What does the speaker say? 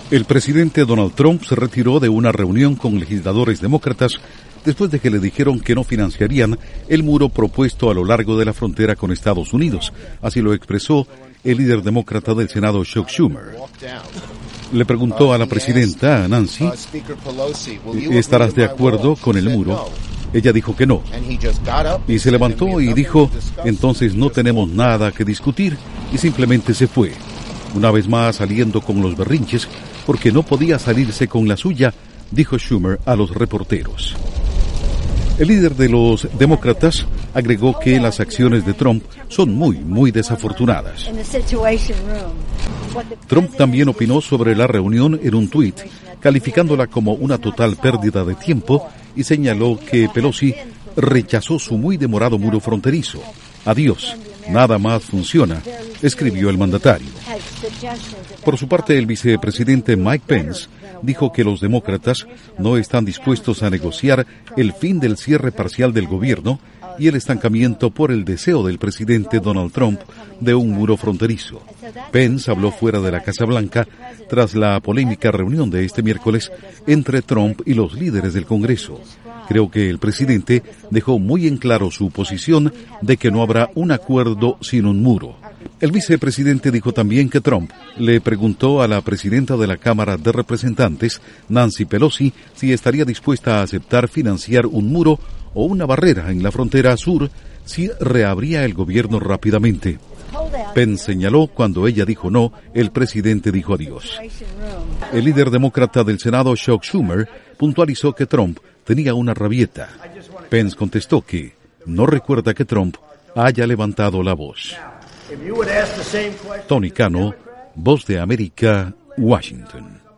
El presidente Donald Trump se retiró de una reunión con legisladores demócratas después de que le dijeron que no financiarían el muro propuesto a lo largo de la frontera con Estados Unidos. Así lo expresó el líder demócrata del Senado, Chuck Schumer. Le preguntó a la presidenta, Nancy, ¿estarás de acuerdo con el muro? Ella dijo que no. Y se levantó y dijo, entonces no tenemos nada que discutir, y simplemente se fue. Una vez más saliendo con los berrinches, porque no podía salirse con la suya, dijo Schumer a los reporteros. El líder de los demócratas agregó que las acciones de Trump son muy desafortunadas. Trump también opinó sobre la reunión en un tuit, calificándola como una total pérdida de tiempo y señaló que Pelosi rechazó su muy demorado muro fronterizo. Adiós, nada más funciona, escribió el mandatario. Por su parte, el vicepresidente Mike Pence dijo que los demócratas no están dispuestos a negociar el fin del cierre parcial del gobierno y el estancamiento por el deseo del presidente Donald Trump de un muro fronterizo. Pence habló fuera de la Casa Blanca tras la polémica reunión de este miércoles entre Trump y los líderes del Congreso. Creo que el presidente dejó muy en claro su posición de que no habrá un acuerdo sin un muro. El vicepresidente dijo también que Trump le preguntó a la presidenta de la Cámara de Representantes, Nancy Pelosi, si estaría dispuesta a aceptar financiar un muro o una barrera en la frontera sur si reabría el gobierno rápidamente. Pence señaló, cuando ella dijo no, el presidente dijo adiós. El líder demócrata del Senado, Chuck Schumer, puntualizó que Trump tenía una rabieta. Pence contestó que no recuerda que Trump haya levantado la voz. Tony Cano, Voz de América, Washington.